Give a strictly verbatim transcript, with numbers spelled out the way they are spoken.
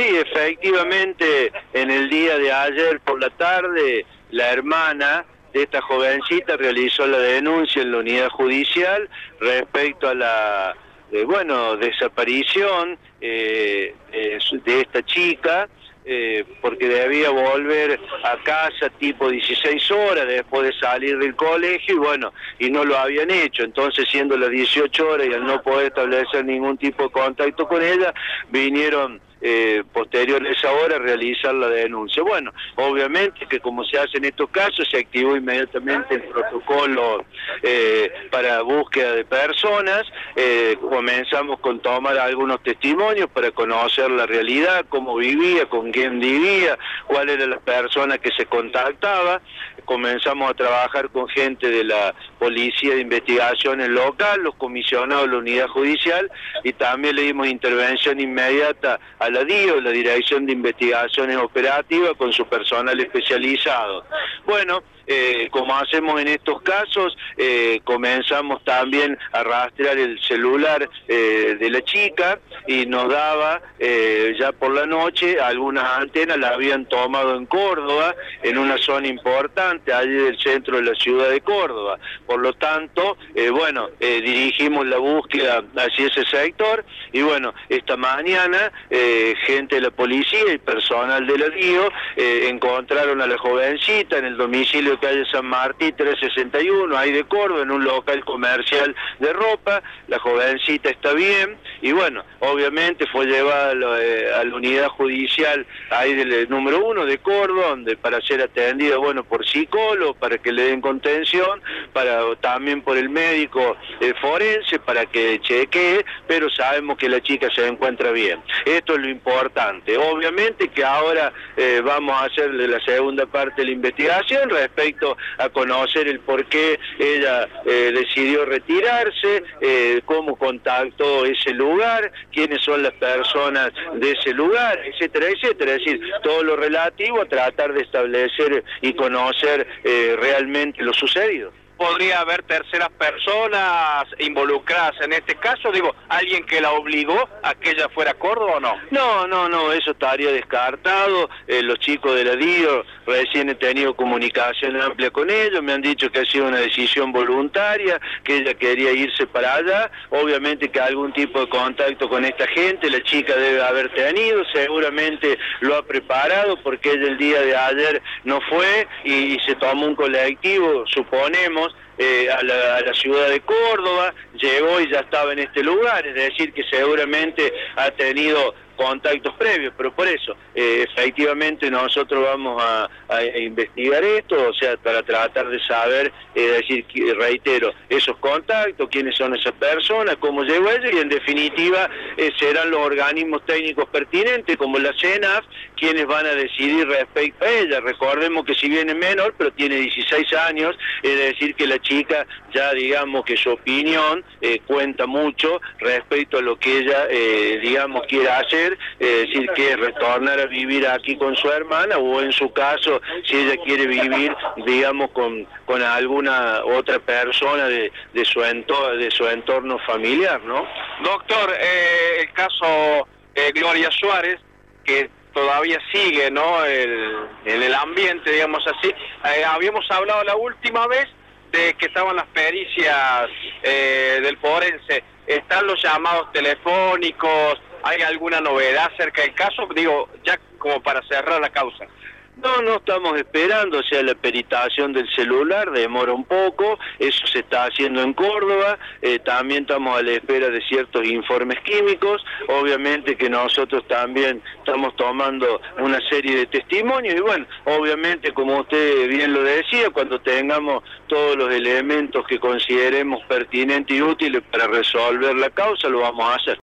Sí, efectivamente, en el día de ayer por la tarde, la hermana de esta jovencita realizó la denuncia en la unidad judicial respecto a la, eh, bueno, desaparición eh, eh, de esta chica, eh, porque debía volver a casa tipo dieciséis horas después de salir del colegio y bueno, y no lo habían hecho. Entonces, siendo las dieciocho horas y al no poder establecer ningún tipo de contacto con ella, vinieron Eh, posterior a esa hora realizar la denuncia. Bueno, obviamente que como se hace en estos casos, se activó inmediatamente el protocolo eh, para búsqueda de personas, eh, comenzamos con tomar algunos testimonios para conocer la realidad, cómo vivía, con quién vivía, cuál era la persona que se contactaba, comenzamos a trabajar con gente de la Policía de Investigaciones local, los comisionados de la unidad judicial, y también le dimos intervención inmediata a la D I O, la Dirección de Investigaciones Operativas, con su personal especializado. Bueno, eh, como hacemos en estos casos, eh, comenzamos también a rastrear el celular eh, de la chica y nos daba, eh, ya por la noche, algunas antenas las habían tomado en Córdoba, en una zona importante, allí del centro de la ciudad de Córdoba. Por lo tanto, eh, bueno, eh, dirigimos la búsqueda hacia ese sector y bueno, esta mañana eh, gente de la policía y personal de la D I O eh, encontraron a la jovencita en el domicilio calle San Martín trescientos sesenta y uno, ahí de Córdoba, en un local comercial de ropa. La jovencita está bien y bueno, obviamente fue llevada a la, eh, a la unidad judicial ahí del eh, número uno de Córdoba, donde para ser atendida, bueno, por psicólogo, para que le den contención, para también por el médico eh, forense, para que chequee, pero sabemos que la chica se encuentra bien. Esto es lo importante. Obviamente que ahora eh, vamos a hacerle la segunda parte de la investigación respecto a conocer el por qué ella eh, decidió retirarse, eh, cómo contactó ese lugar, quiénes son las personas de ese lugar, etcétera, etcétera. Es decir, todo lo relativo a tratar de establecer y conocer eh, realmente lo sucedido. ¿Podría haber terceras personas involucradas en este caso? Digo, ¿alguien que la obligó a que ella fuera a Córdoba o no? No, no, no, eso estaría descartado. Eh, los chicos de la D I O, recién he tenido comunicación amplia con ellos, me han dicho que ha sido una decisión voluntaria, que ella quería irse para allá. Obviamente que algún tipo de contacto con esta gente la chica debe haber tenido, seguramente lo ha preparado, porque ella el día de ayer no fue y, y se tomó un colectivo, suponemos, Eh, a, la, a la ciudad de Córdoba, llegó y ya estaba en este lugar, es decir, que seguramente ha tenido contactos previos, pero por eso, eh, efectivamente nosotros vamos a, a investigar esto, o sea, para tratar de saber, es eh, decir, reitero, esos contactos, quiénes son esas personas, cómo llegó ella, y en definitiva eh, serán los organismos técnicos pertinentes, como la CENAF, quienes van a decidir respecto a ella. Recordemos que si bien es menor, pero tiene dieciséis años, es decir, que la chica ya, digamos, que su opinión eh, cuenta mucho respecto a lo que ella, eh, digamos, quiera hacer, es decir, que retornar a vivir aquí con su hermana, o en su caso, si ella quiere vivir, digamos, con, con alguna otra persona de, de, su entorno, de su entorno familiar, ¿no? Doctor, eh, el caso eh, Gloria Suárez, que todavía sigue, ¿no?, el, en el ambiente, digamos así. Eh, habíamos hablado la última vez de que estaban las pericias eh, del forense. ¿Están los llamados telefónicos? ¿Hay alguna novedad acerca del caso? Digo, ya como para cerrar la causa. No, no estamos esperando, o sea, la peritación del celular demora un poco, eso se está haciendo en Córdoba, eh, también estamos a la espera de ciertos informes químicos, obviamente que nosotros también estamos tomando una serie de testimonios, y bueno, obviamente, como usted bien lo decía, cuando tengamos todos los elementos que consideremos pertinentes y útiles para resolver la causa, lo vamos a hacer.